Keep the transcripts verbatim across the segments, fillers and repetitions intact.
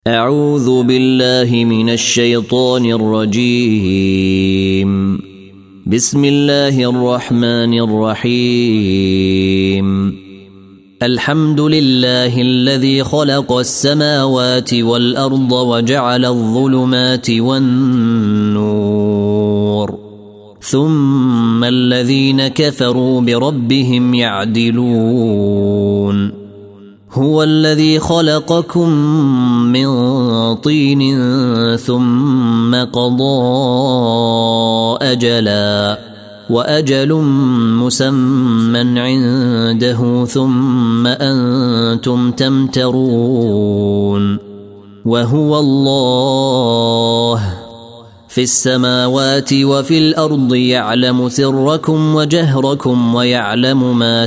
أعوذ بالله من الشيطان الرجيم. بسم الله الرحمن الرحيم. الحمد لله الذي خلق السماوات والأرض وجعل الظلمات والنور ثم الذين كفروا بربهم يعدلون. هو الذي خلقكم من طين ثم قضى أجلا وأجل مسمى عنده ثم أنتم تمترون. وهو الله في السماوات وفي الأرض يعلم سركم وجهركم ويعلم ما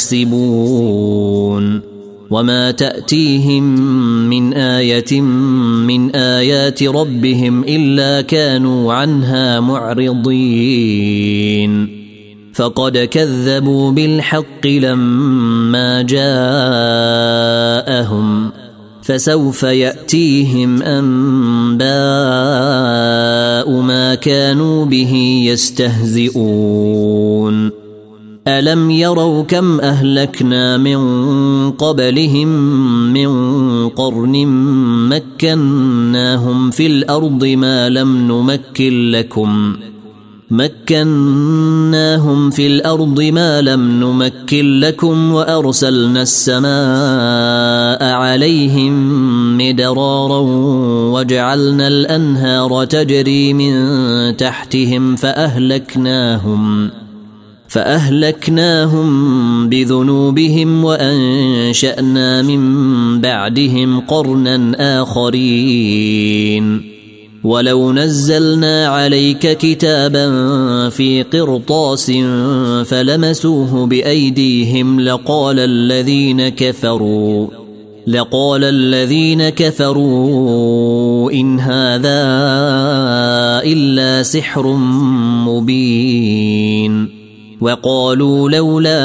تكسبون. وما تأتيهم من آية من آيات ربهم إلا كانوا عنها معرضين. فقد كذبوا بالحق لما جاءهم فسوف يأتيهم أنباء ما كانوا به يستهزئون. ألم يروا كم أهلكنا من قبلهم من قرن مكناهم في الأرض ما لم نمكن لكم مكناهم في الأرض ما لم نمكن لكم وأرسلنا السماء عليهم مدرارا وجعلنا الأنهار تجري من تحتهم فأهلكناهم فأهلكناهم بذنوبهم وأنشأنا من بعدهم قرنا آخرين. ولو نزلنا عليك كتابا في قرطاس فلمسوه بأيديهم لقال الذين كفروا لقال الذين كفروا إن هذا إلا سحر مبين. وقالوا لولا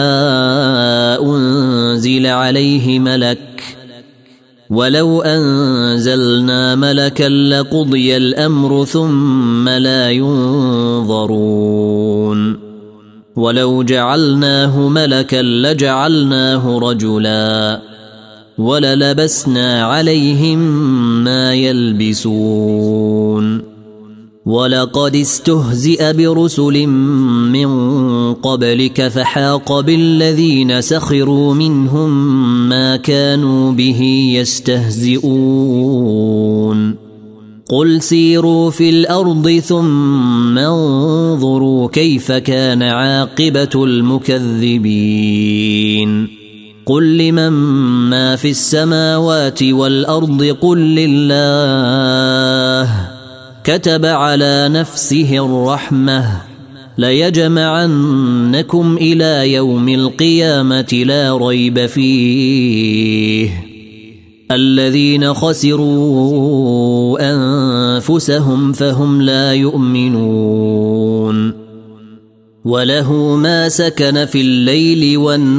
أنزل عليه ملك ولو أنزلنا ملكا لقضي الأمر ثم لا ينظرون. ولو جعلناه ملكا لجعلناه رجلا وللبسنا عليهم ما يلبسون. ولقد استهزئ برسل من قبلك فحاق بالذين سخروا منهم ما كانوا به يستهزئون. قل سيروا في الأرض ثم انظروا كيف كان عاقبة المكذبين. قل لمن ما في السماوات والأرض قل لله كتب على نفسه الرحمة ليجمعنكم إلى يوم القيامة لا ريب فيه. الذين خسروا أنفسهم فهم لا يؤمنون. وله ما سكن في الليل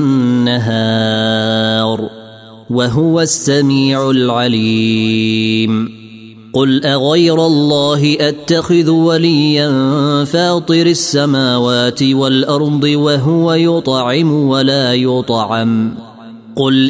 والنهار وهو السميع العليم. قل أغير الله أتخذ وليا فاطر السماوات والأرض وهو يطعم ولا يطعم. قل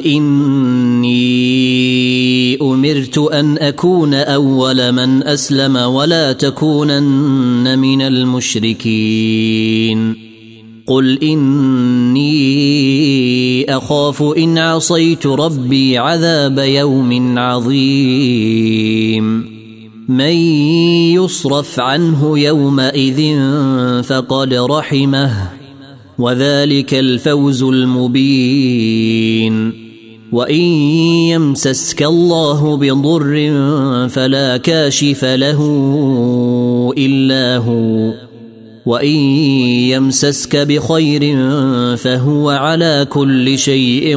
إني أمرت أن أكون أول من أسلم ولا تكونن من المشركين. قل إني أخاف إن عصيت ربي عذاب يوم عظيم. من يصرف عنه يومئذ فقد رحمه وذلك الفوز المبين. وإن يمسسك الله بضر فلا كاشف له إلا هو وإن يمسسك بخير فهو على كل شيء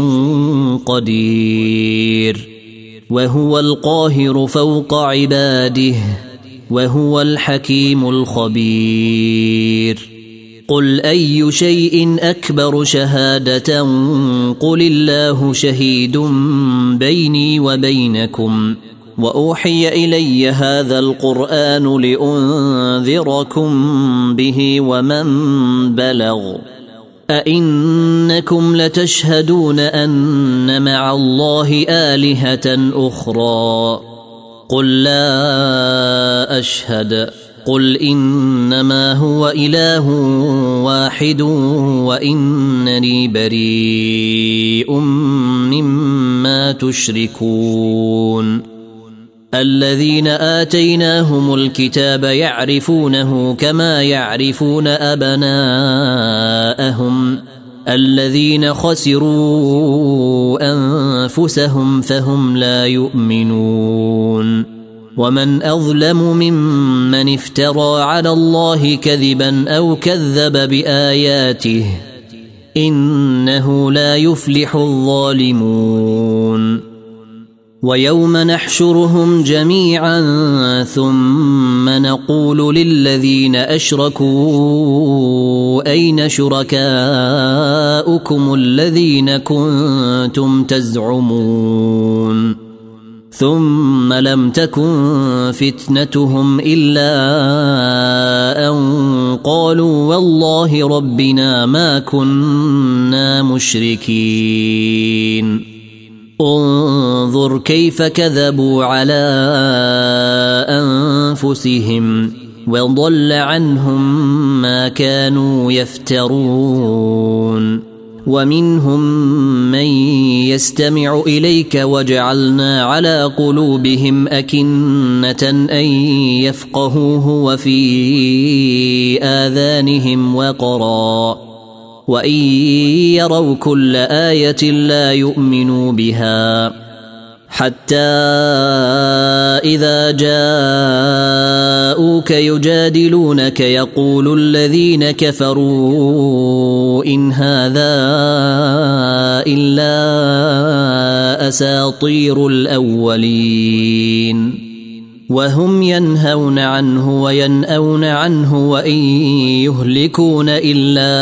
قدير. وهو القاهر فوق عباده وهو الحكيم الخبير. قل أي شيء أكبر شهادة قل الله شهيد بيني وبينكم وأوحي إلي هذا القرآن لأنذركم به ومن بلغ أئنكم لتشهدون أن مع الله آلهة أخرى قل لا أشهد قل إنما هو إله واحد وإنني بريء مما تشركون الذين آتيناهم الكتاب يعرفونه كما يعرفون أبناءهم الذين خسروا أنفسهم فهم لا يؤمنون ومن أظلم ممن افترى على الله كذبا أو كذب بآياته إنه لا يفلح الظالمون ويوم نحشرهم جميعا ثم نقول للذين أشركوا أين شركاؤكم الذين كنتم تزعمون ثم لم تكن فتنتهم إلا أن قالوا والله ربنا ما كنا مشركين انظر كيف كذبوا على أنفسهم وضل عنهم ما كانوا يفترون ومنهم من يستمع إليك وجعلنا على قلوبهم أكنة أن يفقهوه وفي آذانهم وقرا وإن يروا كل آية لا يؤمنوا بها حتى إذا جاءوك يجادلونك يقول الذين كفروا إن هذا إلا أساطير الأولين وهم ينهون عنه وينأون عنه وإن يهلكون إلا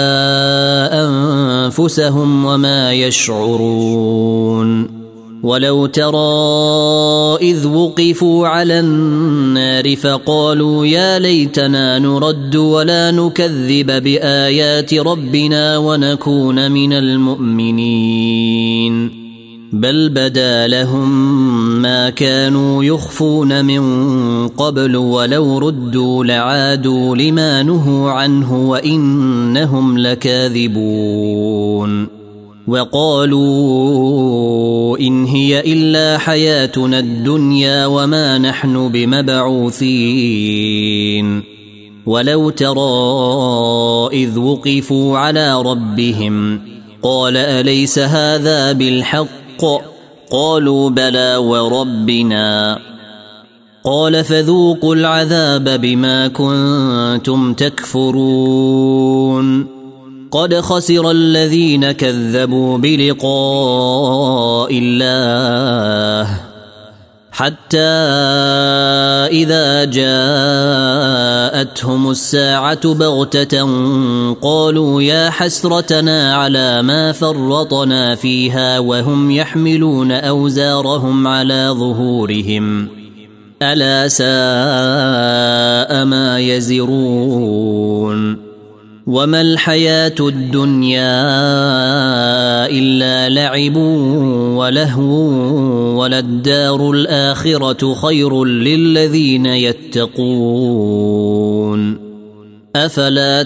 أنفسهم وما يشعرون ولو ترى إذ وقفوا على النار فقالوا يا ليتنا نرد ولا نكذب بآيات ربنا ونكون من المؤمنين بل بدا لهم ما كانوا يخفون من قبل ولو ردوا لعادوا لما نهوا عنه وإنهم لكاذبون وقالوا إن هي إلا حياتنا الدنيا وما نحن بمبعوثين ولو ترى إذ وقفوا على ربهم قال أليس هذا بالحق قالوا بلى وربنا قال فذوقوا العذاب بما كنتم تكفرون قد خسر الذين كذبوا بلقاء الله حتى إذا جاءتهم الساعة بغتة قالوا يا حسرتنا على ما فرطنا فيها وهم يحملون أوزارهم على ظهورهم ألا ساء ما يزرون وما الحياة الدنيا إلا لعب ولهو وللدار الآخرة خير للذين يتقون أفلا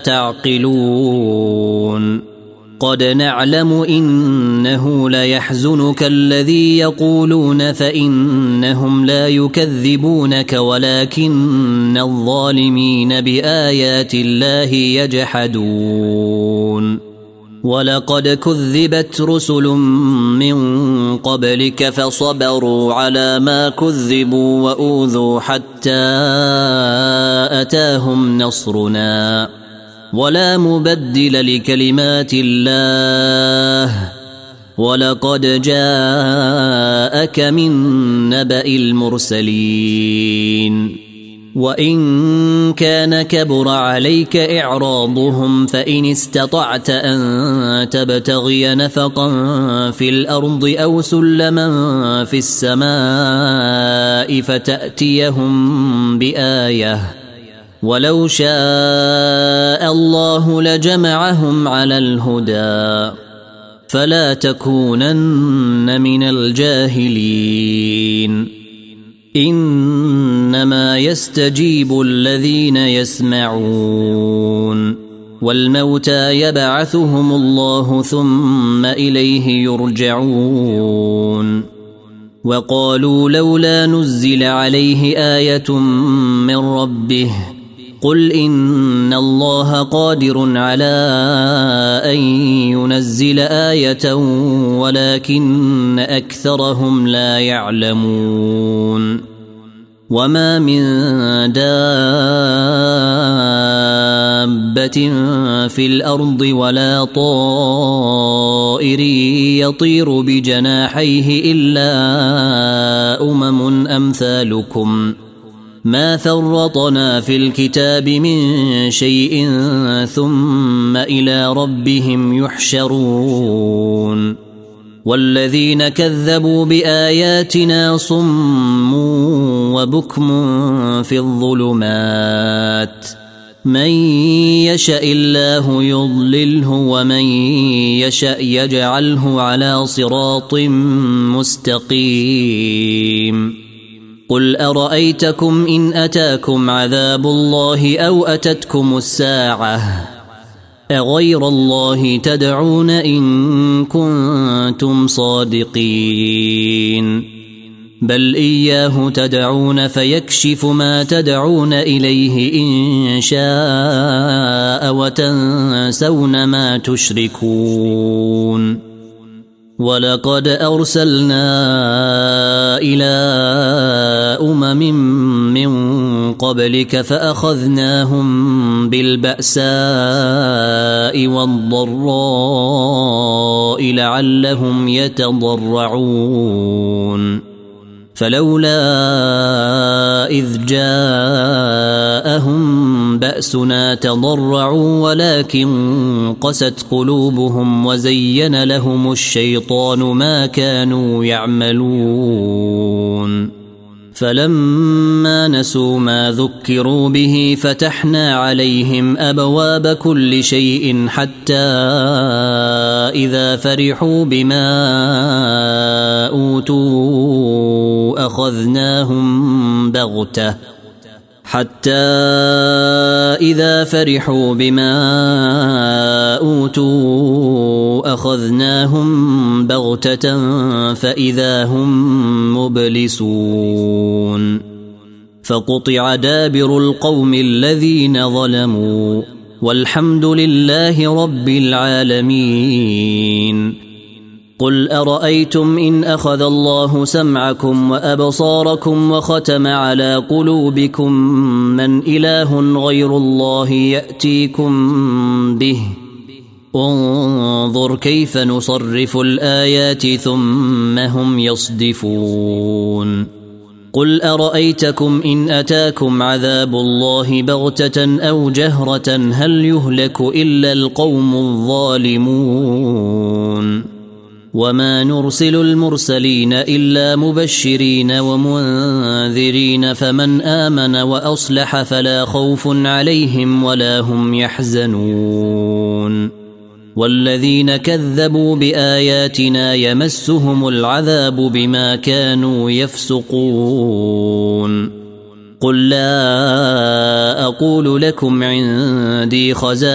تعقلون قد نعلم إنه ليحزنك الذي يقولون فإنهم لا يكذبونك ولكن الظالمين بآيات الله يجحدون ولقد كذبت رسل من قبلك فصبروا على ما كذبوا وأوذوا حتى أتاهم نصرنا ولا مبدل لكلمات الله ولقد جاءك من نبأ المرسلين وإن كان كبر عليك إعراضهم فإن استطعت أن تبتغي نفقا في الأرض أو سلما في السماء فتأتيهم بآية ولو شاء الله لجمعهم على الهدى فلا تكونن من الجاهلين إنما يستجيب الذين يسمعون والموتى يبعثهم الله ثم إليه يرجعون وقالوا لولا نزل عليه آية من ربه قل إن الله قادر على أن ينزل آية ولكن أكثرهم لا يعلمون وما من دابة في الأرض ولا طائر يطير بجناحيه إلا أمم أمثالكم ما فرطنا في الكتاب من شيء ثم إلى ربهم يحشرون والذين كذبوا بآياتنا صم وبكم في الظلمات من يشأ الله يضلله ومن يشأ يجعله على صراط مستقيم قل أرأيتكم إن أتاكم عذاب الله أو أتتكم الساعة أغير الله تدعون إن كنتم صادقين بل إياه تدعون فيكشف ما تدعون إليه إن شاء وتنسون ما تشركون ولقد أرسلنا إلى أمم من قبلك فأخذناهم بالبأساء والضراء لعلهم يتضرعون فلولا إذ جاءهم بأسنا تضرعوا ولكن قست قلوبهم وزين لهم الشيطان ما كانوا يعملون فلما نسوا ما ذكروا به فتحنا عليهم أبواب كل شيء حتى إذا فرحوا بما أوتوا أخذناهم بغتة حتى إذا فرحوا بما أوتوا أخذناهم بغتة فإذا هم مبلسون فقطع دابر القوم الذين ظلموا والحمد لله رب العالمين قل أرأيتم إن أخذ الله سمعكم وأبصاركم وختم على قلوبكم من إله غير الله يأتيكم به انظر كيف نصرف الآيات ثم هم يصدفون قل أرأيتكم إن أتاكم عذاب الله بغتة أو جهرة هل يهلك إلا القوم الظالمون وما نرسل المرسلين إلا مبشرين ومنذرين فمن آمن وأصلح فلا خوف عليهم ولا هم يحزنون والذين كذبوا بآياتنا يمسهم العذاب بما كانوا يفسقون قل لا أقول لكم عندي خزائن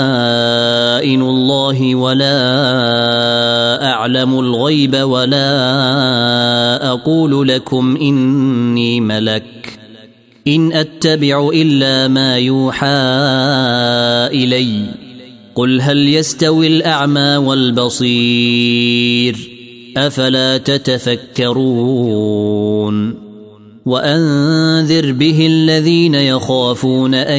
الله ولا أعلم الغيب ولا أقول لكم إني ملك إن أتبع إلا ما يوحى إلي قل هل يستوي الأعمى والبصير أفلا تتفكرون وأنذر به الذين يخافون أن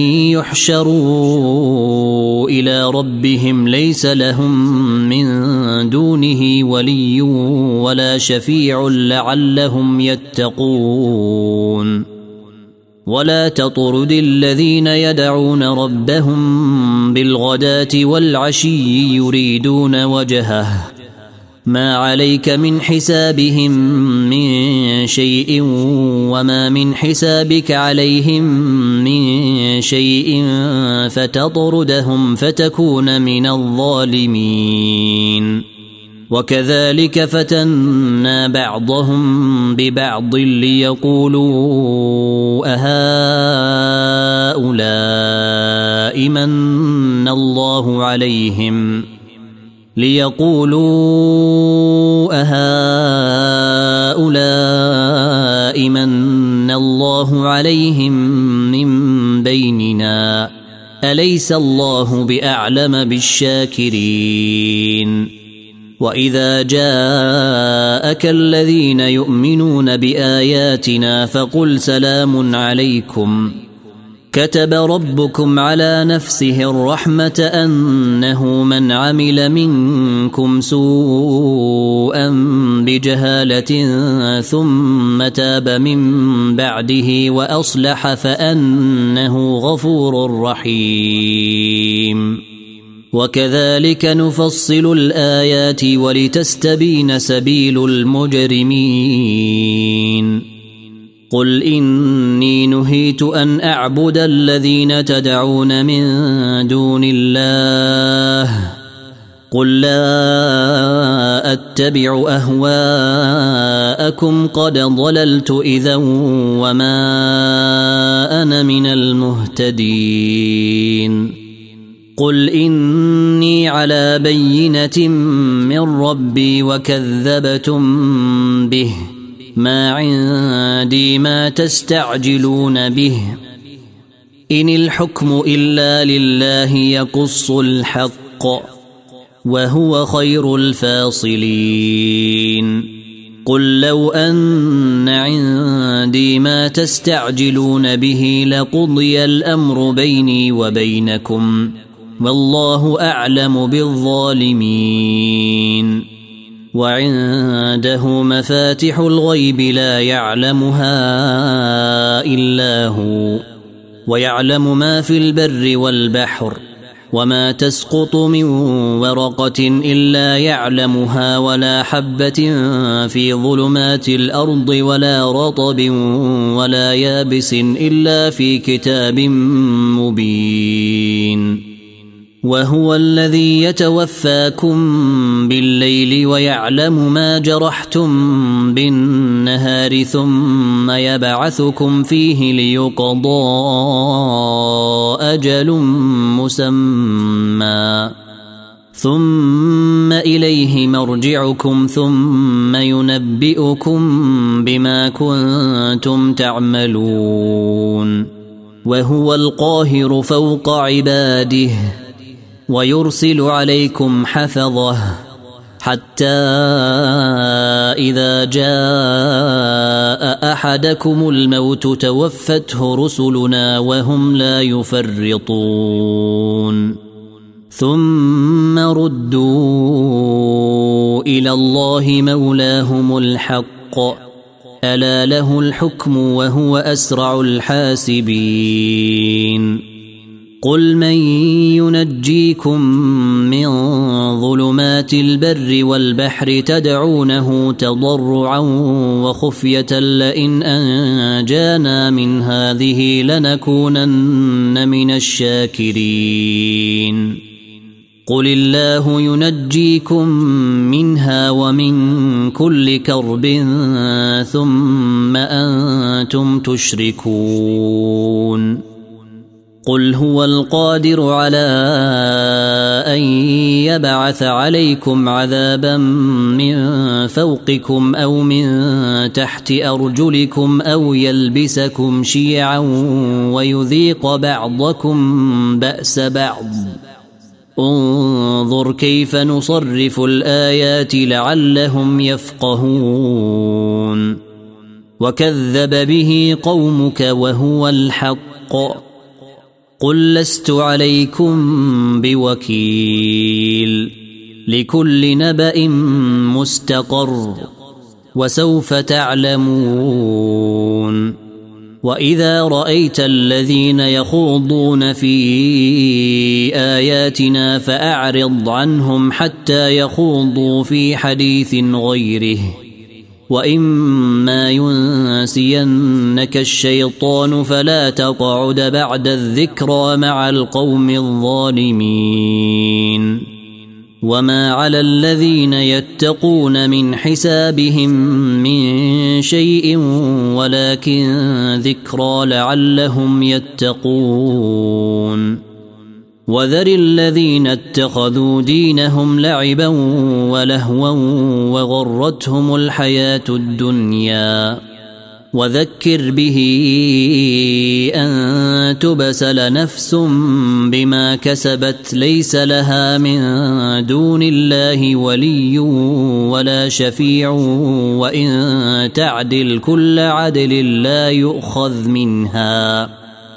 يحشروا إلى ربهم ليس لهم من دونه ولي ولا شفيع لعلهم يتقون ولا تطرد الذين يدعون ربهم بالغداة والعشي يريدون وجهه ما عليك من حسابهم من شيء وما من حسابك عليهم من شيء فتطردهم فتكون من الظالمين. وكذلك فتنا بعضهم ببعض ليقولوا أهؤلاء من الله عليهم ليقولوا أهؤلاء من الله عليهم من بيننا أليس الله بأعلم بالشاكرين. وإذا جاءك الذين يؤمنون بآياتنا فقل سلام عليكم كتب ربكم على نفسه الرحمة أنه من عمل منكم سوءا بجهالة ثم تاب من بعده وأصلح فأنه غفور رحيم. وكذلك نفصل الآيات ولتستبين سبيل المجرمين. قل إني نهيت أن أعبد الذين تدعون من دون الله قل لا أتبع أهواءكم قد ضللت إذا وما أنا من المهتدين. قل إني على بينة من ربي وكذبتم به ما عندي ما تستعجلون به إن الحكم إلا لله يقص الحق وهو خير الفاصلين. قل لو أن عندي ما تستعجلون به لقضي الأمر بيني وبينكم والله أعلم بالظالمين. وعنده مفاتح الغيب لا يعلمها إلا هو ويعلم ما في البر والبحر وما تسقط من ورقة إلا يعلمها ولا حبة في ظلمات الأرض ولا رطب ولا يابس إلا في كتاب مبين. وهو الذي يتوفاكم بالليل ويعلم ما جرحتم بالنهار ثم يبعثكم فيه ليقضى أجل مسمى ثم إليه مرجعكم ثم ينبئكم بما كنتم تعملون. وهو القاهر فوق عباده ويرسل عليكم حفظه حتى إذا جاء أحدكم الموت توفته رسلنا وهم لا يفرطون ثم ردوا إلى الله مولاهم الحق ألا له الحكم وهو أسرع الحاسبين. قل من ينجيكم من ظلمات البر والبحر تدعونه تضرعا وخفية لئن أنجانا من هذه لنكونن من الشاكرين. قل الله ينجيكم منها ومن كل كرب ثم أنتم تشركون. قل هو القادر على أن يبعث عليكم عذابا من فوقكم أو من تحت أرجلكم أو يلبسكم شيعا ويذيق بعضكم بأس بعض انظر كيف نصرف الآيات لعلهم يفقهون. وكذب به قومك وهو الحق قل لست عليكم بوكيل لكل نبأ مستقر وسوف تعلمون. وإذا رأيت الذين يخوضون في آياتنا فأعرض عنهم حتى يخوضوا في حديث غيره وإما ينسينك الشيطان فلا تقعد بعد الذكرى مع القوم الظالمين وما على الذين يتقون من حسابهم من شيء ولكن ذكرى لعلهم يتقون وذر الذين اتخذوا دينهم لعبا ولهوا وغرتهم الحياة الدنيا وذكر به أن تبسل نفس بما كسبت ليس لها من دون الله ولي ولا شفيع وإن تعدل كل عدل لا يؤخذ منها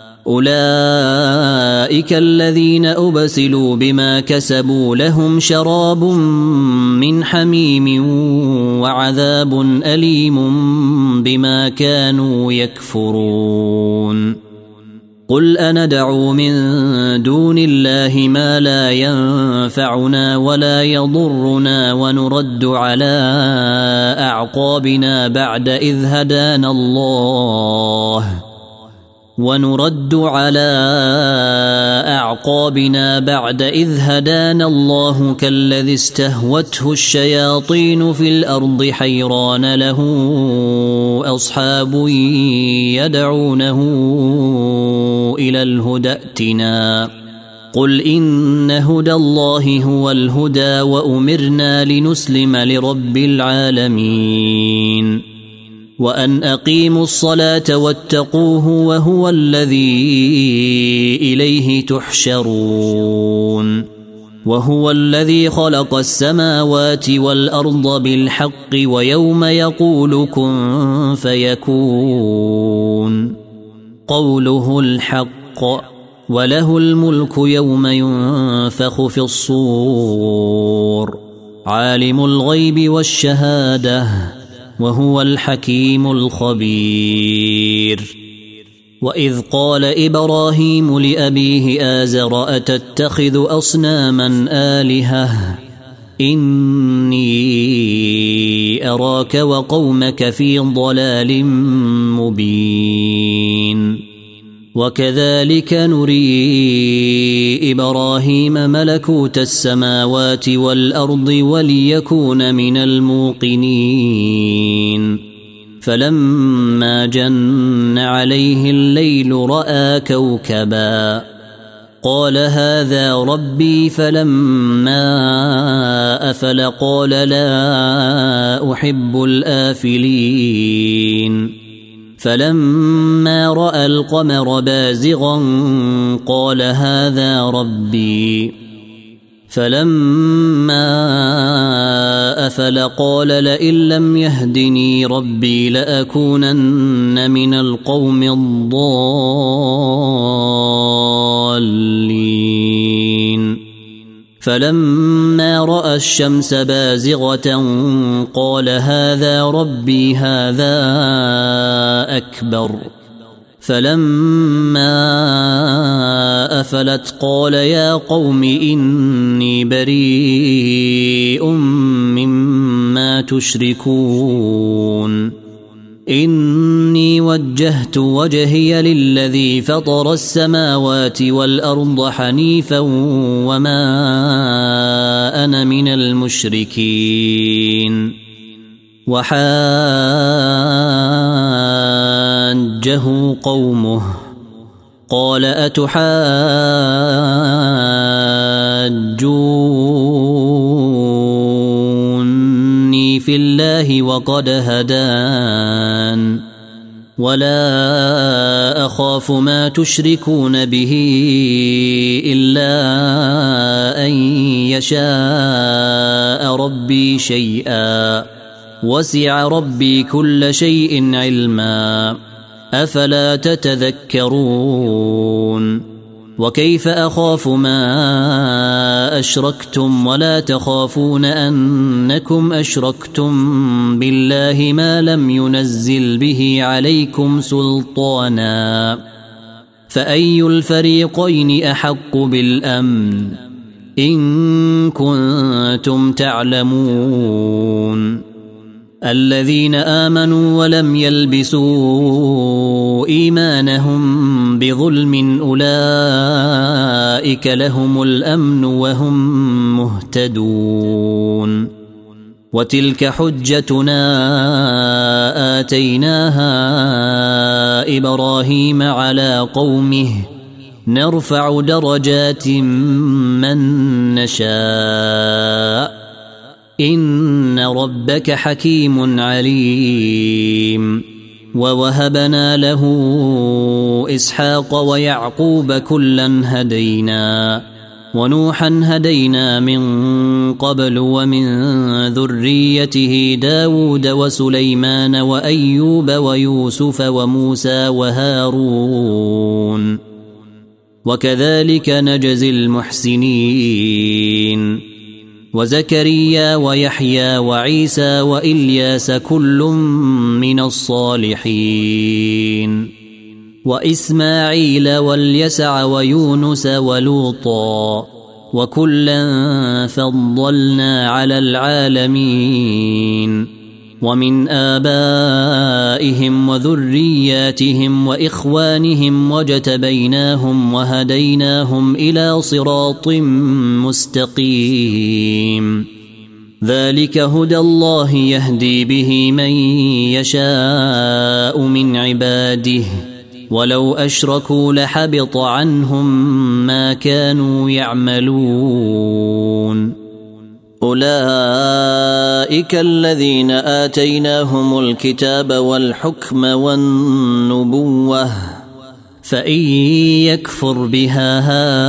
أولئك الذين أبسلوا بما كسبوا لهم شراب من حميم وعذاب أليم بما كانوا يكفرون قل أندعو من دون الله ما لا ينفعنا ولا يضرنا ونرد على أعقابنا بعد إذ هدانا الله ونرد على أعقابنا بعد إذ هدانا الله كالذي استهوته الشياطين في الأرض حيران له أصحاب يدعونه إلى الهدى ائتنا قل إن هدى الله هو الهدى وأمرنا لنسلم لرب العالمين وأن أقيموا الصلاة واتقوه وهو الذي إليه تحشرون وهو الذي خلق السماوات والأرض بالحق ويوم يقول كن فيكون قوله الحق وله الملك يوم ينفخ في الصور عالم الغيب والشهادة وهو الحكيم الخبير وإذ قال إبراهيم لأبيه آزر أتتخذ أصناما آلهة إني أراك وقومك في ضلال مبين وكذلك نري إبراهيم ملكوت السماوات والأرض وليكون من الموقنين فلما جن عليه الليل رأى كوكبا قال هذا ربي فلما أفل قال لا أحب الآفلين فلما رأى القمر بازغا قال هذا ربي فلما أفل قال لئن لم يهدني ربي لأكونن من القوم الضالين فلما رأى الشمس بازغة قال هذا ربي هذا أكبر فلما أفلت قال يا قوم إني بريء مما تشركون إني وجهت وجهي للذي فطر السماوات والأرض حنيفا وما أنا من المشركين وحاجه قومه قال أتحاجوني في الله وقد هدان ولا أخاف ما تشركون به إلا أن يشاء ربي شيئا وسع ربي كل شيء علما أفلا تتذكرون وكيف أخاف ما أشركتم ولا تخافون أنكم أشركتم بالله ما لم ينزل به عليكم سلطانا فأي الفريقين أحق بالأمن إن كنتم تعلمون الذين آمنوا ولم يلبسوا إيمانهم بظلم أولئك لهم الأمن وهم مهتدون وتلك حجتنا آتيناها إبراهيم على قومه نرفع درجات من نشاء إن ربك حكيم عليم ووهبنا له إسحاق ويعقوب كلا هدينا ونوحا هدينا من قبل ومن ذريته داود وسليمان وأيوب ويوسف وموسى وهارون وكذلك نجزي المحسنين وزكريا ويحيى وعيسى وإلياس كل من الصالحين وإسماعيل واليسع ويونس ولوطا وكلا فضلنا على العالمين ومن آبائهم وذرياتهم وإخوانهم وجتبيناهم وهديناهم إلى صراط مستقيم ذلك هدى الله يهدي به من يشاء من عباده ولو أشركوا لحبط عنهم ما كانوا يعملون أولئك الذين آتيناهم الكتاب والحكم والنبوة فإن يكفر بها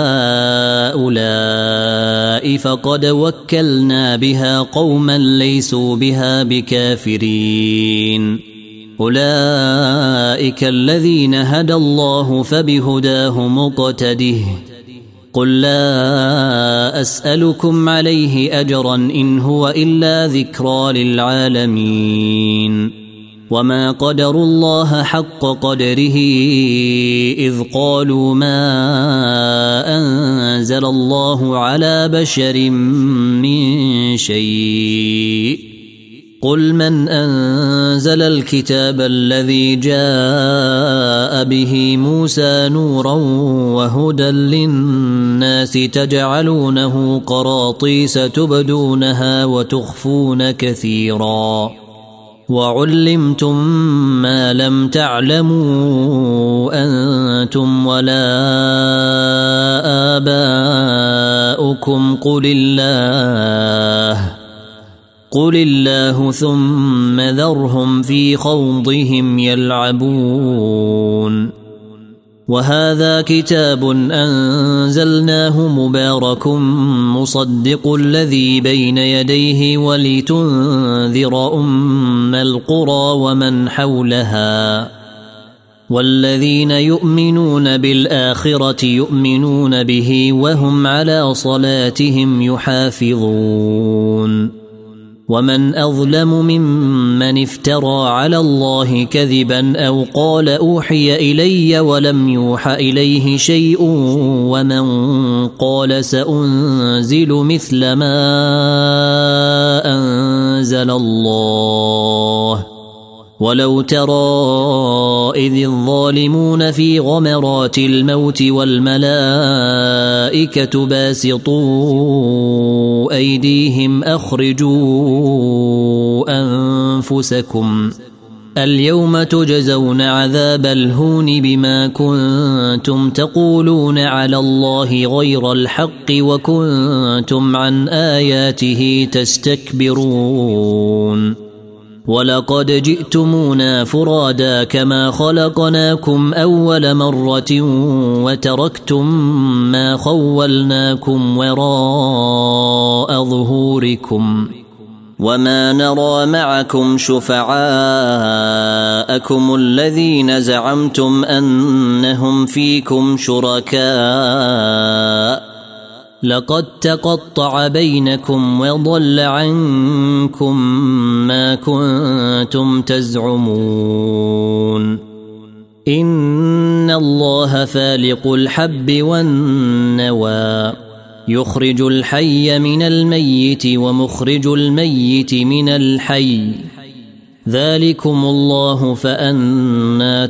هؤلاء فقد وكلنا بها قوما ليسوا بها بكافرين أولئك الذين هدى الله فبهداه مقتده قل لا أسألكم عليه أجرا إن هو إلا ذكرى للعالمين وما قدروا الله حق قدره إذ قالوا ما أنزل الله على بشر من شيء قل من أنزل الكتاب الذي جاء به موسى نورا وهدى للناس تجعلونه قراطيس تبدونها وتخفون كثيرا وعلمتم ما لم تعلموا أنتم ولا آباؤكم قل الله قل الله ثم ذرهم في خوضهم يلعبون وهذا كتاب أنزلناه مبارك مصدق الذي بين يديه ولتنذر أم القرى ومن حولها والذين يؤمنون بالآخرة يؤمنون به وهم على صلاتهم يحافظون ومن أظلم ممن افترى على الله كذبا أو قال أوحي إلي ولم يوحى إليه شيء ومن قال سأنزل مثل ما أنزل الله ولو ترى إذ الظالمون في غمرات الموت والملائكة باسطوا أيديهم أخرجوا أنفسكم اليوم تجزون عذاب الهون بما كنتم تقولون على الله غير الحق وكنتم عن آياته تستكبرون ولقد جئتمونا فرادا كما خلقناكم أول مرة وتركتم ما خولناكم وراء ظهوركم وما نرى معكم شفعاءكم الذين زعمتم أنهم فيكم شركاء لقد تقطع بينكم وضل عنكم ما كنتم تزعمون إن الله فالق الحب والنوى يخرج الحي من الميت ومخرج الميت من الحي ذلكم الله فأنى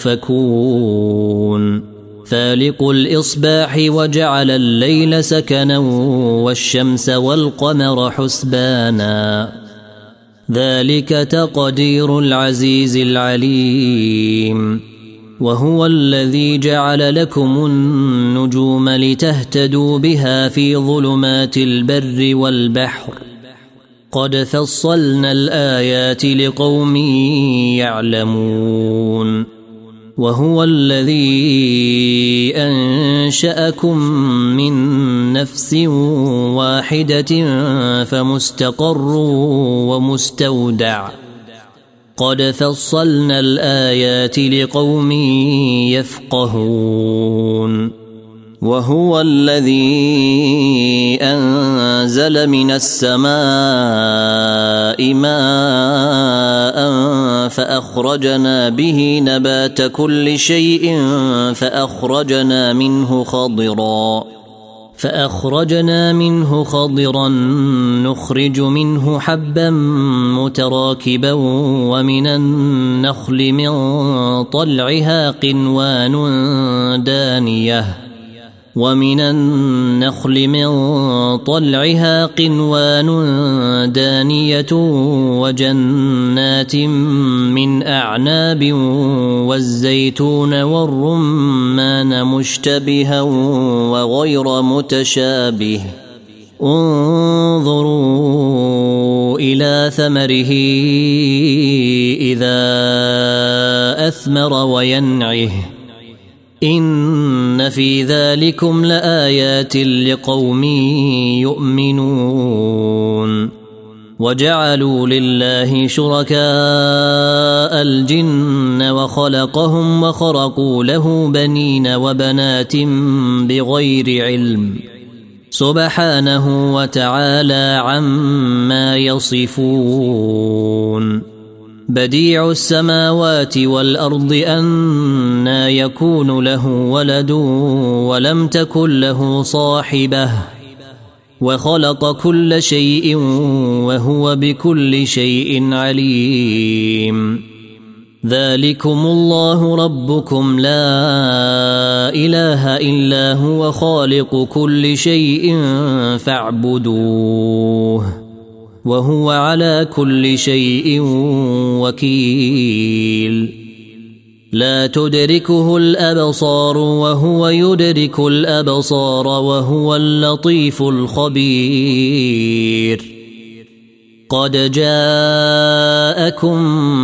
تؤفكون فالق الإصباح وجعل الليل سكنا والشمس والقمر حسبانا ذلك تقدير العزيز العليم وهو الذي جعل لكم النجوم لتهتدوا بها في ظلمات البر والبحر قد فصلنا الآيات لقوم يعلمون وهو الذي أنشأكم من نفس واحدة فمستقر ومستودع قد فصلنا الآيات لقوم يفقهون وهو الذي أنزل من السماء ماء فأخرجنا به نبات كل شيء فأخرجنا منه خضرا فأخرجنا منه خضرا نخرج منه حبا متراكبا ومن النخل من طلعها قنوان دانية ومن النخل من طلعها قنوان دانية وجنات من أعناب والزيتون والرمان مشتبها وغير متشابه انظروا إلى ثمره إذا أثمر وينعه إن في ذلكم لآيات لقوم يؤمنون وجعلوا لله شركاء الجن وخلقهم وخرقوا له بنين وبنات بغير علم سبحانه وتعالى عما يصفون بديع السماوات والأرض أنى يكون له ولد ولم تكن له صاحبة وخلق كل شيء وهو بكل شيء عليم ذلكم الله ربكم لا إله إلا هو خالق كل شيء فاعبدوه وهو على كل شيء وكيل لا تدركه الأبصار وهو يدرك الأبصار وهو اللطيف الخبير قد جاءكم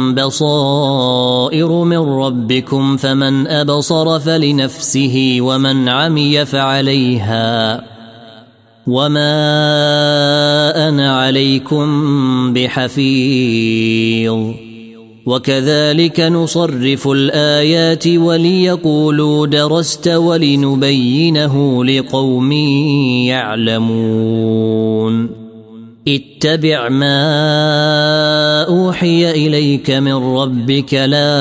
بصائر من ربكم فمن أبصر فلنفسه ومن عمي فعليها وما أنا عليكم بحفيظ وكذلك نصرف الآيات وليقولوا درست ولنبينه لقوم يعلمون اتبع ما أوحي إليك من ربك لا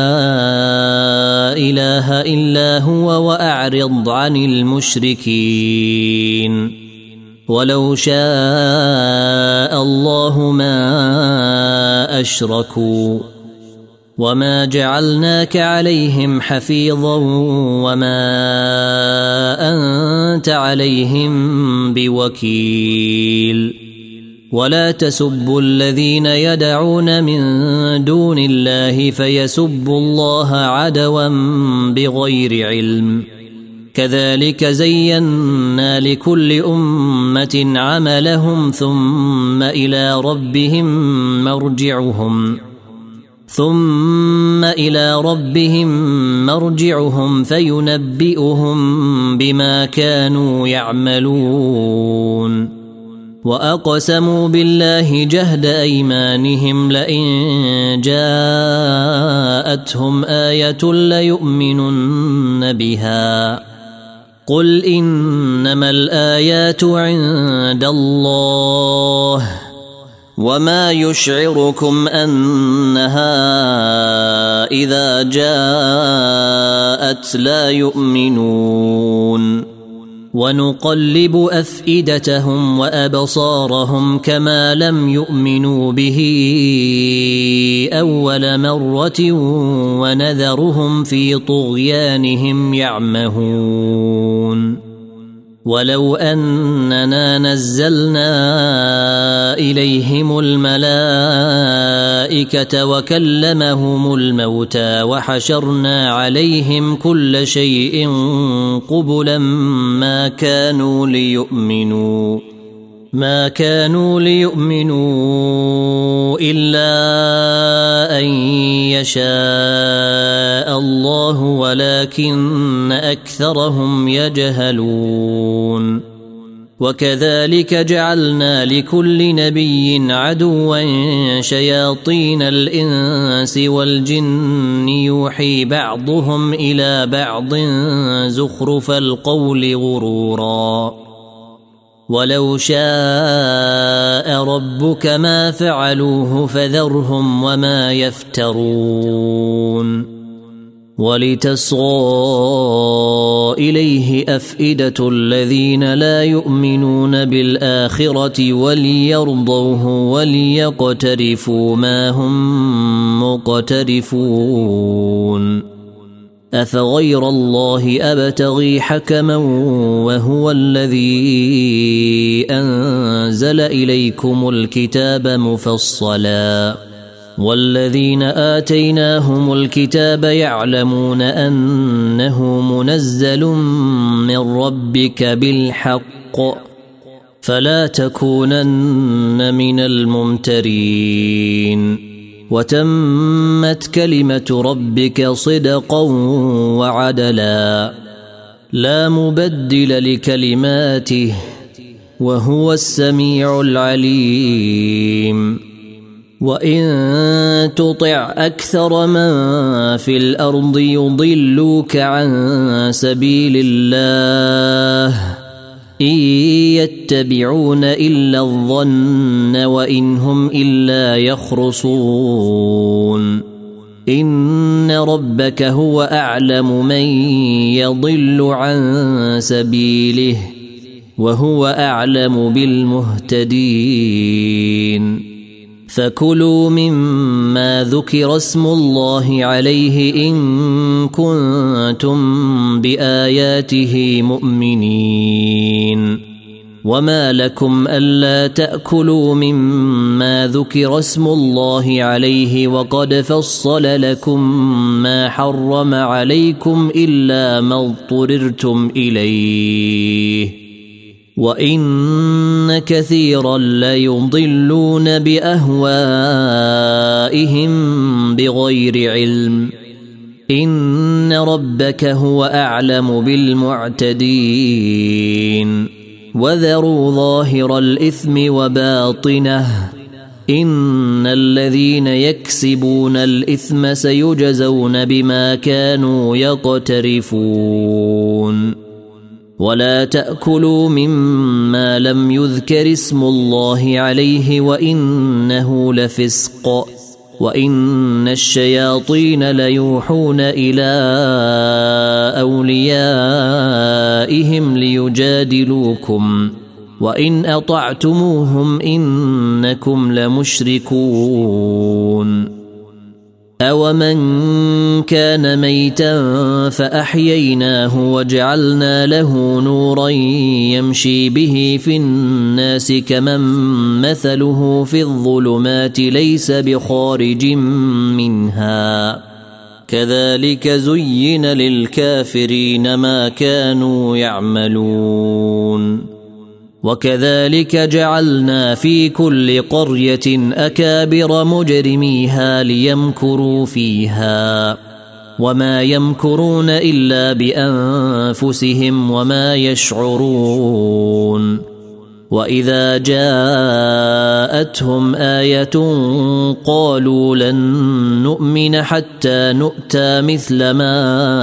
إله إلا هو وأعرض عن المشركين ولو شاء الله ما أشركوا وما جعلناك عليهم حفيظا وما أنت عليهم بوكيل ولا تسبوا الذين يدعون من دون الله فيسبوا الله عدوا بغير علم كذلك زينا لكل أمة عملهم ثم إلى ربهم مرجعهم ثم إلى ربهم مرجعهم فينبئهم بما كانوا يعملون وأقسموا بالله جهد أيمانهم لئن جاءتهم آية ليؤمنن بها قل إنما الآيات عند الله وما يشعركم أنها إذا جاءت لا يؤمنون ونقلب أفئدتهم وأبصارهم كما لم يؤمنوا به أول مرة ونذرهم في طغيانهم يعمهون ولو أننا نزلنا إليهم الملائكة وكلمهم الموتى وحشرنا عليهم كل شيء قبلا ما كانوا ليؤمنوا ما كانوا ليؤمنوا إلا أن يشاء الله ولكن أكثرهم يجهلون وكذلك جعلنا لكل نبي عدوا شياطين الإنس والجن يوحي بعضهم إلى بعض زخرف القول غرورا ولو شاء ربك ما فعلوه فذرهم وما يفترون ولتصغى إليه أفئدة الذين لا يؤمنون بالآخرة وليرضوه وليقترفوا ما هم مقترفون أفغير الله أبتغي حكما وهو الذي أنزل إليكم الكتاب مفصلا والذين آتيناهم الكتاب يعلمون أنه منزل من ربك بالحق فلا تكونن من الممترين وتمت كلمة ربك صدقا وعدلا لا مبدل لكلماته وهو السميع العليم وإن تطع أكثر من في الأرض يضلوك عن سبيل الله إن يتبعون إلا الظن وإن هم إلا يخرصون إن ربك هو أعلم من يضل عن سبيله وهو أعلم بالمهتدين فكلوا مما ذكر اسم الله عليه إن كنتم بآياته مؤمنين وما لكم ألا تأكلوا مما ذكر اسم الله عليه وقد فصل لكم ما حرم عليكم إلا ما اضطررتم إليه وإن كثيرا ليضلون بأهوائهم بغير علم إن ربك هو أعلم بالمعتدين وذروا ظاهر الإثم وباطنه إن الذين يكسبون الإثم سيجزون بما كانوا يقترفون ولا تأكلوا مما لم يذكر اسم الله عليه وإنه لفسق وإن الشياطين ليوحون إلى أوليائهم ليجادلوكم وإن أطعتموهم إنكم لمشركون أومن كان ميتا فأحييناه وجعلنا له نورا يمشي به في الناس كمن مثله في الظلمات ليس بخارج منها كذلك زين للكافرين ما كانوا يعملون وكذلك جعلنا في كل قرية أكابر مجرميها ليمكروا فيها وما يمكرون إلا بأنفسهم وما يشعرون وإذا جاءتهم آية قالوا لن نؤمن حتى نؤتى مثل ما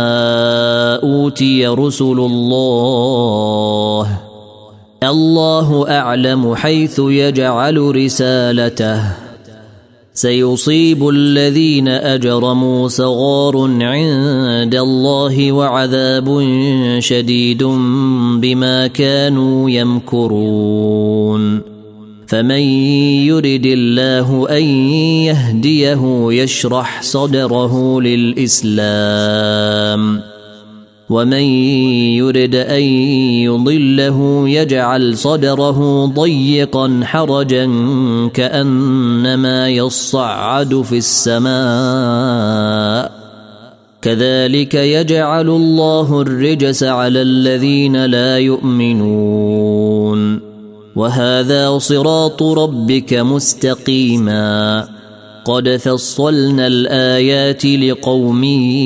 أوتي رسل الله الله أعلم حيث يجعل رسالته سيصيب الذين أجرموا صغار عند الله وعذاب شديد بما كانوا يمكرون فمن يرد الله أن يهديه يشرح صدره للإسلام ومن يرد أن يضله يجعل صدره ضيقا حرجا كأنما يصعد في السماء كذلك يجعل الله الرجس على الذين لا يؤمنون وهذا صراط ربك مستقيما قد فصلنا الآيات لقوم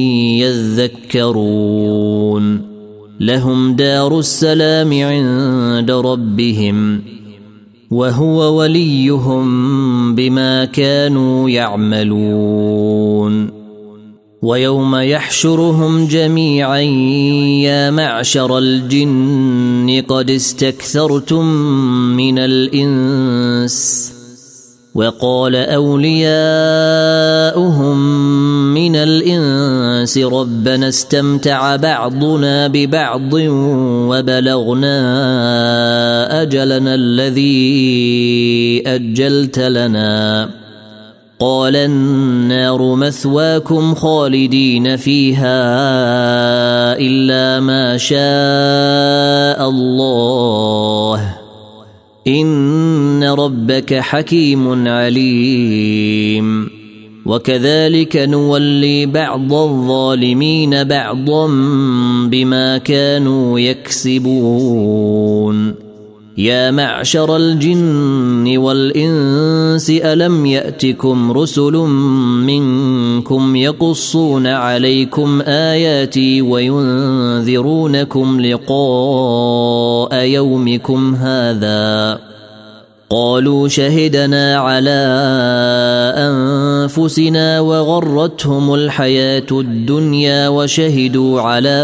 يذكرون لهم دار السلام عند ربهم وهو وليهم بما كانوا يعملون ويوم يحشرهم جميعا يا معشر الجن قد استكثرتم من الإنس وقال أولياؤهم من الإنس ربنا استمتع بعضنا ببعض وبلغنا أجلنا الذي أجلت لنا قال النار مثواكم خالدين فيها إلا ما شاء الله إن ربك حكيم عليم وكذلك نولي بعض الظالمين بعضا بما كانوا يكسبون يا معشر الجن والإنس ألم يأتكم رسل منكم يقصون عليكم آياتي وينذرونكم لقاء يومكم هذا قالوا شهدنا على أنفسنا وغرتهم الحياة الدنيا وشهدوا على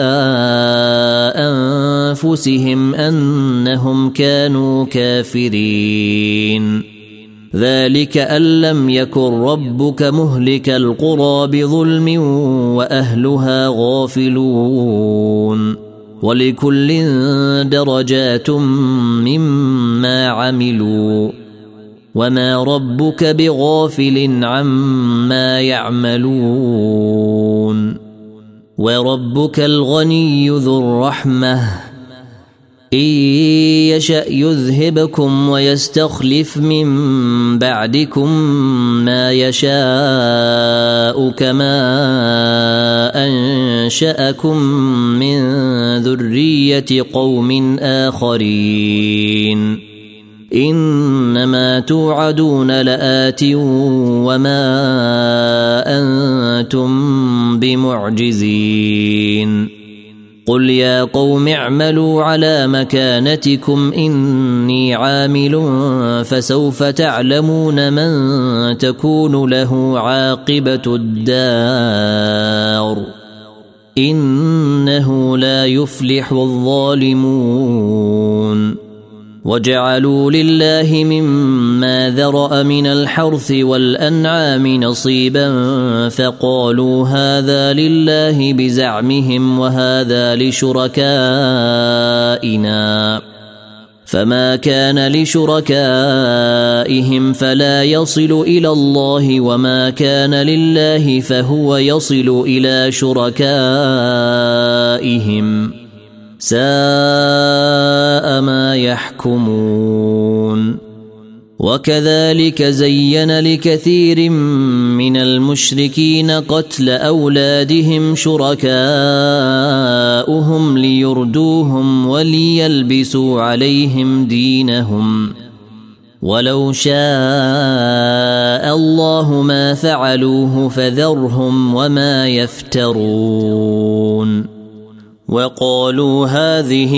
أنفسهم أنهم كانوا كافرين ذلك أن لم يكن ربك مهلك القرى بظلم وأهلها غافلون ولكل درجات مما عملوا وما ربك بغافل عما يعملون وربك الغني ذو الرحمة إن يشأ يذهبكم ويستخلف من بعدكم ما يشاء كما أنشأكم من ذرية قوم آخرين إنما توعدون لآت وما أنتم بمعجزين قل يا قوم اعملوا على مكانتكم إني عامل فسوف تعلمون من تكون له عاقبة الدار إنه لا يفلح الظالمون وجعلوا لله مما ذرأ من الحرث والأنعام نصيبا فقالوا هذا لله بزعمهم وهذا لشركائنا فما كان لشركائهم فلا يصل إلى الله وما كان لله فهو يصل إلى شركائهم ساء ما يحكمون وكذلك زين لكثير من المشركين قتل أولادهم شركاؤهم ليردوهم وليلبسوا عليهم دينهم ولو شاء الله ما فعلوه فذرهم وما يفترون وقالوا هذه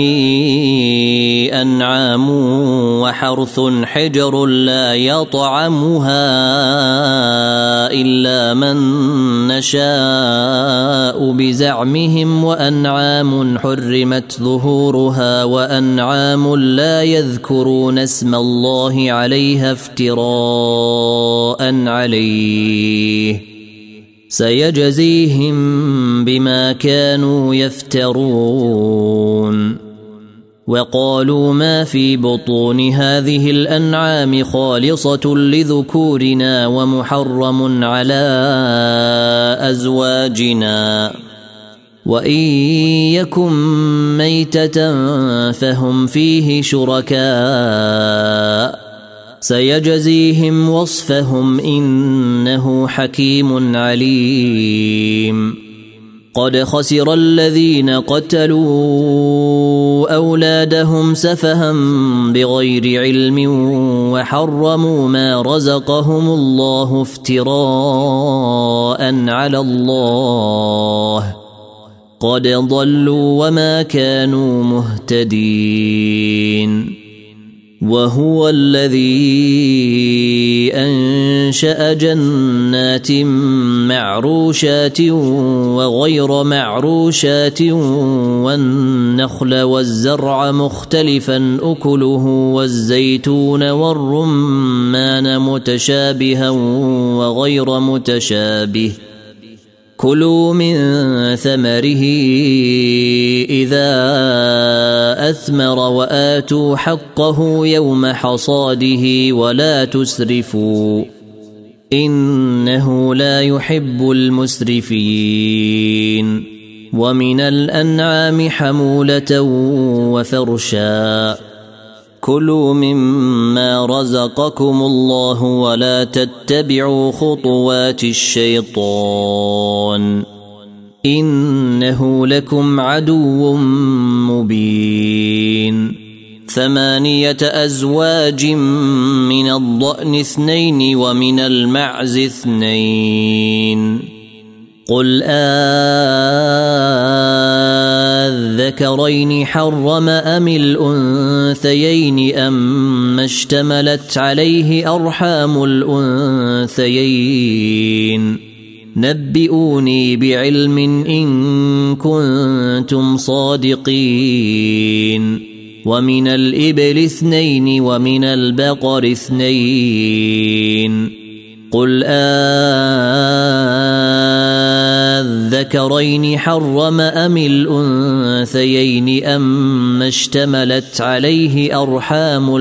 أنعام وحرث حجر لا يطعمها إلا من نشاء بزعمهم وأنعام حرمت ظهورها وأنعام لا يذكرون اسم الله عليها افتراء عليه سيجزيهم بما كانوا يفترون. وقالوا ما في بطون هذه الأنعام خالصة لذكورنا ومحرم على أزواجنا وإن يكن ميتة فهم فيه شركاء سيجزيهم وصفهم إنه حكيم عليم. قد خسر الذين قتلوا أولادهم سفها بغير علم وحرموا ما رزقهم الله افتراء على الله قد ضلوا وما كانوا مهتدين. وهو الذي أنشأ جنات معروشات وغير معروشات والنخل والزرع مختلفا أكله والزيتون والرمان متشابها وغير متشابه كلوا من ثمره إذا أثمر وآتوا حقه يوم حصاده ولا تسرفوا إنه لا يحب المسرفين. ومن الأنعام حمولة وفرشا كلوا مما رزقكم الله ولا تتبعوا خطوات الشيطان إنه لكم عدو مبين. ثمانية أزواج من الضأن اثنين ومن المعز اثنين قل أذكرين حرم أم الأنثيين أم اشتملت عليه أرحام الأنثيين نبئوني بعلم إن كنتم صادقين. ومن الإبل اثنين ومن البقر اثنين قل أذكرين حرم أم الأنثيين أم اشتملت عليه أرحام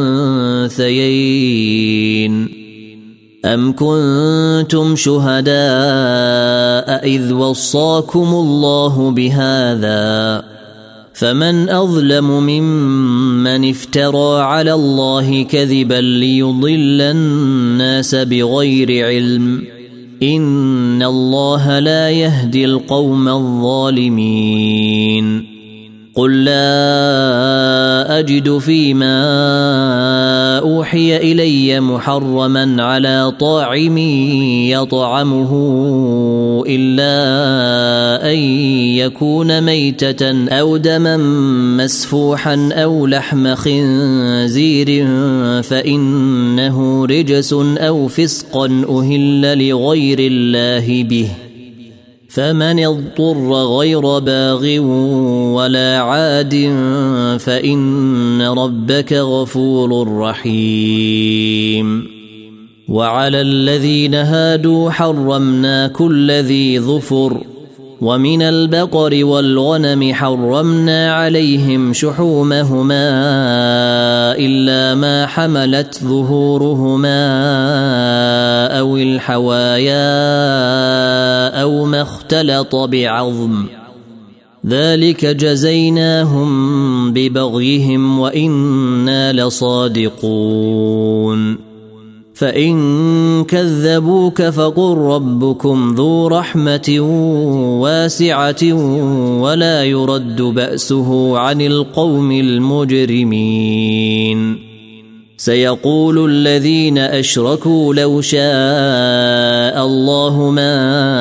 الأنثيين أم كنتم شهداء إذ وصاكم الله بهذا فمن أظلم ممن افترى على الله كذبا ليضل الناس بغير علم إن الله لا يهدي القوم الظالمين. قل لا أجد فيما أوحي إلي محرما على طاعم يطعمه إلا أن يكون ميتة أو دما مسفوحا أو لحم خنزير فإنه رجس أو فسقا أهل لغير الله به فمن اضطر غير باغ ولا عاد فإن ربك غفور رحيم. وعلى الذين هادوا حرمنا كل ذي ظفر ومن البقر والغنم حرمنا عليهم شحومهما إلا ما حملت ظهورهما أو الحوايا أو ما اختلط بعظم ذلك جزيناهم ببغيهم وإنا لصادقون. فإن كذبوك فقل ربكم ذو رحمة واسعة ولا يرد بأسه عن القوم المجرمين. سيقول الذين أشركوا لو شاء الله ما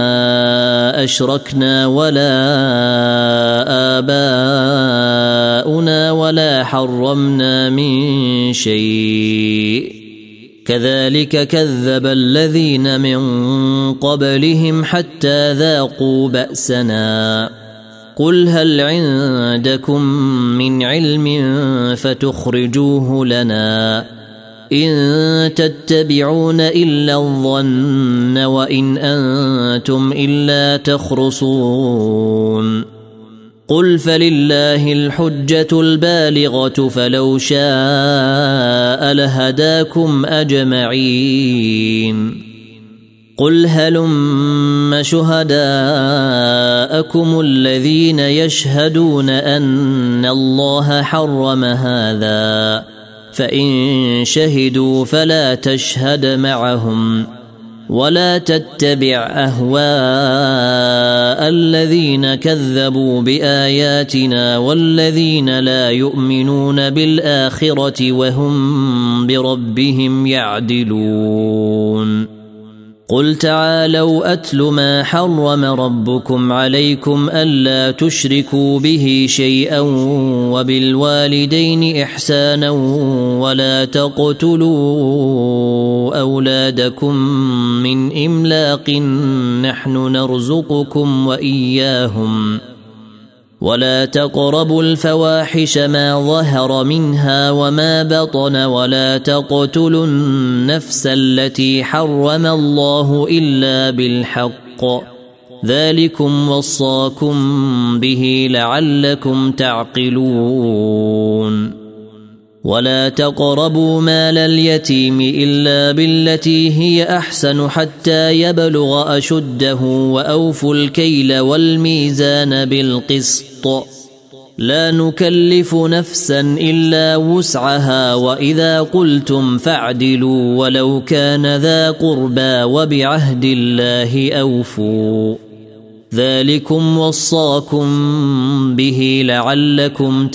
أشركنا ولا آباؤنا ولا حرمنا من شيء كذلك كذب الذين من قبلهم حتى ذاقوا بأسنا قل هل عندكم من علم فتخرجوه لنا إن تتبعون إلا الظن وإن أنتم إلا تخرصون قل فلله الحجة البالغة فلو شاء لهداكم أجمعين قل هلم شهداءكم الذين يشهدون أن الله حرم هذا فإن شهدوا فلا تشهد معهم ولا تتبع أهواء الذين كذبوا بآياتنا والذين لا يؤمنون بالآخرة وهم بربهم يعدلون قل تعالوا أتل ما حرم ربكم عليكم ألا تشركوا به شيئا وبالوالدين إحسانا ولا تقتلوا أولادكم من إملاق نحن نرزقكم وإياهم ولا تقربوا الفواحش ما ظهر منها وما بطن ولا تقتلوا النفس التي حرم الله إلا بالحق ذلكم وصاكم به لعلكم تعقلون ولا تقربوا مال اليتيم إلا بالتي هي أحسن حتى يبلغ أشده وأوفوا الكيل والميزان بالقسط لا نكلف نفسا إلا وسعها وإذا قلتم فاعدلوا ولو كان ذا قربى وبعهد الله أوفوا ذلكم وصاكم به لعلكم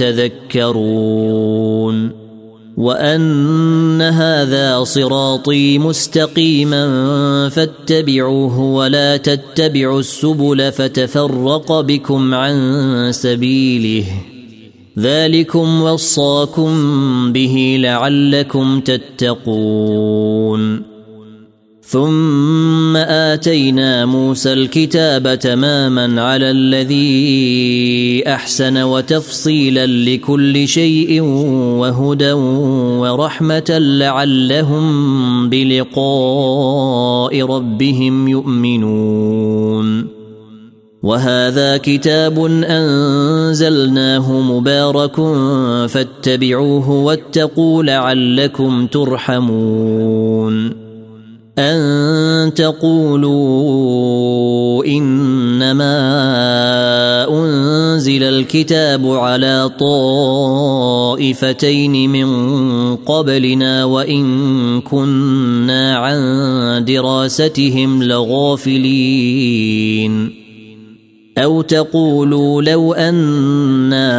تذكرون وأن هذا صراطي مستقيما فاتبعوه ولا تتبعوا السبل فتفرق بكم عن سبيله ذلكم وصاكم به لعلكم تتقون ثم آتينا موسى الكتاب تماما على الذي أحسن وتفصيلا لكل شيء وهدى ورحمة لعلهم بلقاء ربهم يؤمنون وهذا كتاب أنزلناه مبارك فاتبعوه واتقوا لعلكم ترحمون أن تقولوا إنما أنزل الكتاب على طائفتين من قبلنا وإن كنا عن دراستهم لغافلين أو تقولوا لو أنا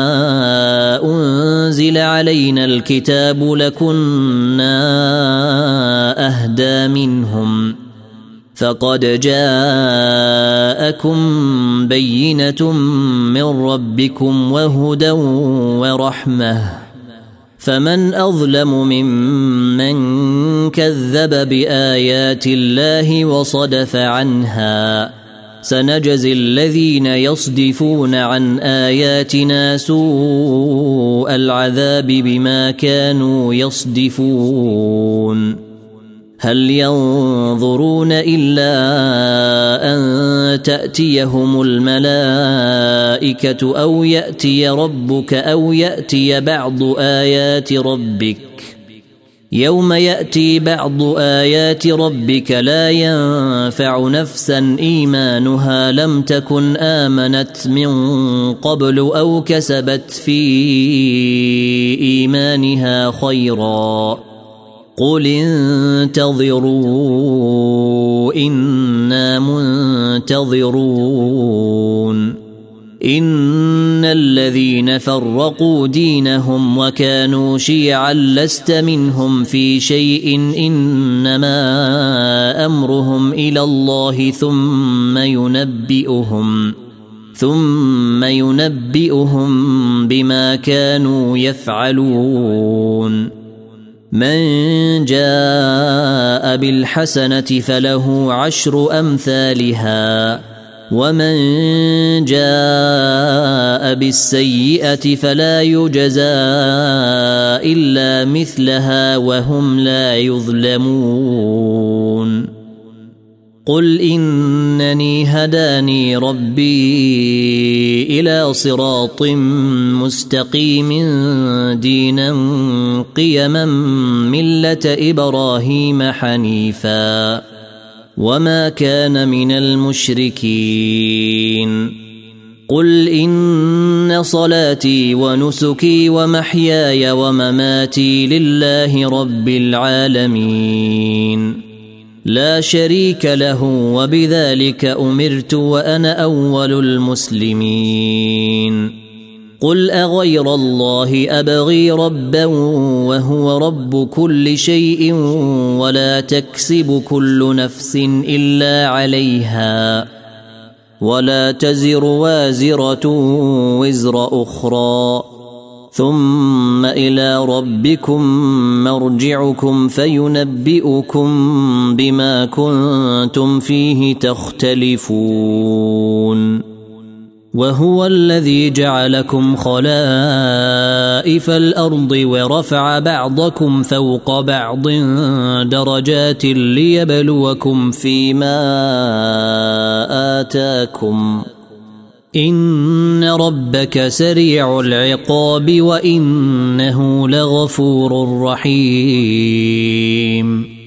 أنزل علينا الكتاب لكنا أهدى منهم فقد جاءكم بينة من ربكم وهدى ورحمة فمن أظلم ممن كذب بآيات الله وصدف عنها سنجزي الذين يصدفون عن آياتنا سوء العذاب بما كانوا يصدفون هل ينظرون إلا أن تأتيهم الملائكة أو يأتي ربك أو يأتي بعض آيات ربك يوم يأتي بعض آيات ربك لا ينفع نفسا إيمانها لم تكن آمنت من قبل أو كسبت في إيمانها خيرا قل انتظروا إنا منتظرون إن إن الذين فرقوا دينهم وكانوا شيعا لست منهم في شيء إنما أمرهم إلى الله ثم ينبئهم ثم ينبئهم بما كانوا يفعلون من جاء بالحسنة فله عشر أمثالها ومن جاء بالسيئة فلا يجزى إلا مثلها وهم لا يظلمون قل إنني هداني ربي إلى صراط مستقيم دينا قيما ملة إبراهيم حنيفا وما كان من المشركين قل إن صلاتي ونسكي ومحياي ومماتي لله رب العالمين لا شريك له وبذلك أمرت وأنا أول المسلمين قل أغير الله أبغي ربا وهو رب كل شيء ولا تكسب كل نفس إلا عليها ولا تزر وازرة وزر أخرى ثم إلى ربكم مرجعكم فينبئكم بما كنتم فيه تختلفون وهو الذي جعلكم خلائف الأرض ورفع بعضكم فوق بعض درجات ليبلوكم فيما آتاكم إن ربك سريع العقاب وإنه لغفور رحيم